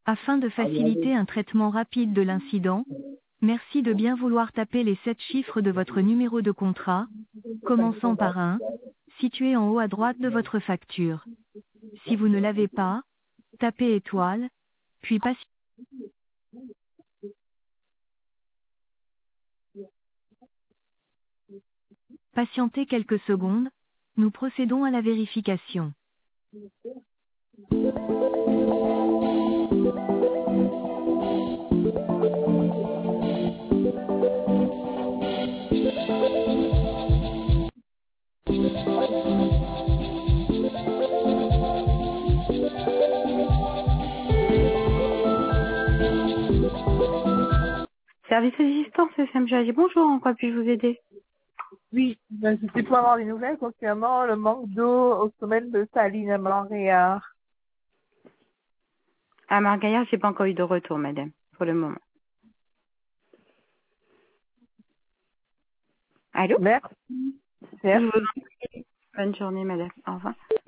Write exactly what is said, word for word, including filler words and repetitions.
Afin de faciliter un traitement rapide de l'incident, merci de bien vouloir taper les sept chiffres de votre numéro de contrat, commençant par un, situé en haut à droite de votre facture. Si vous ne l'avez pas, tapez étoile, puis patientez. Patientez quelques secondes, nous procédons à la vérification. Service assistance F M G A G, bonjour, en quoi puis-je vous aider? Oui, ben, c'était pour avoir des nouvelles concernant le manque d'eau au sommet de Saline à Montréal. À Margaillard, j'ai pas encore eu de retour, madame, pour le moment. Allô? Merci. Je Merci. vous en prie. Bonne journée, madame. Au revoir.